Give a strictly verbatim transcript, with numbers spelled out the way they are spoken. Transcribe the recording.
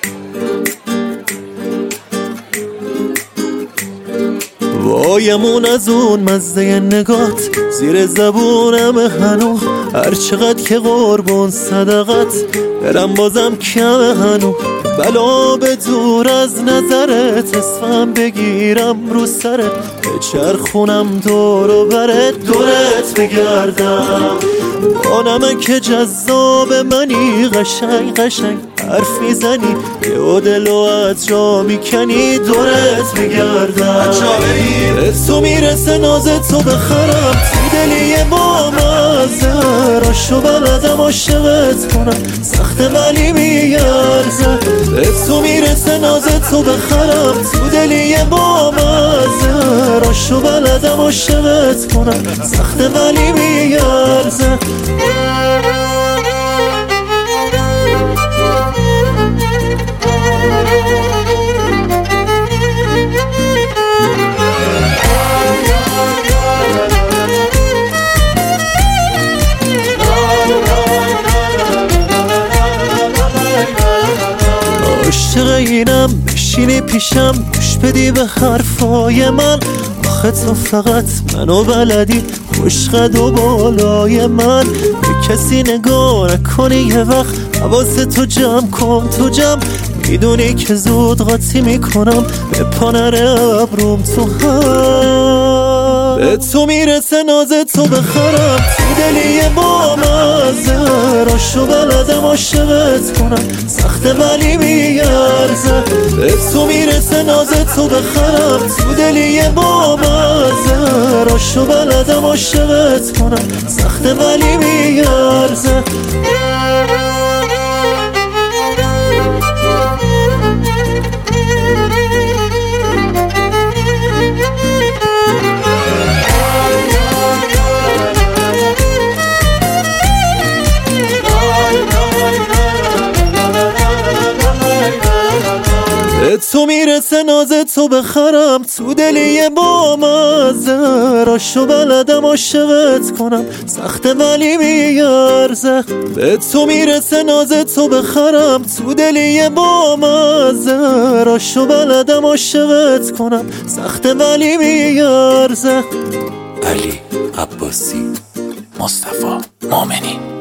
وایمون از اون مزه نگات زیر زبونم هنو، هر چقدر که قربون صدقت برم بازم کم هنو. بلا به دور از نظرت اسمم بگیرم رو سرت، بچرخونم دور و برت دورت بگردم. آنمه که جذاب منی، قشنگ قشنگ حرف میزنی، یه دلو از جا میکنی دورت بگردم. تو میرسه ناز تو بخرم، تو دلی یه بامزه، راشو بلدم عاشقت کنم، سخت ولی میارزه. تو میرسه ناز تو بخرم، تو دلی یه بامزه، راشو بلدم عاشقت کنم، سخت ولی میارزه. عاشق اینم بشینی پیشم، گوش بدی به حرفای من. آخه تو فقط منو بلدی، خوشقد و بالای من. به کسی نگاه نکنی یه وقت، حواست تو جمع کن تو جمع. میدونی که زود قاطی میکنم، به پانر ابروم تو هم. به تو میرسه ناز تو بخرم، تو دلی یه بامزه، راشو بلدم عاشقت کنم، سخت ولی میارزه. به تو میرسه ناز تو بخرم، تو دلی یه بامزه، راشو بلدم عاشقت کنم، سخت ولی میارزه. به تو میرسه ناز تو بخرم، تو دلی یه بامزه، راشو بلدم عاشقت کنم، سخت ولی میارزه. به تو میرسه ناز تو بخرم، تو دلی یه بامزه، راشو بلدم عاشقت کنم، سخت ولی میارزه. علی عباسی، مصطفی مومنی.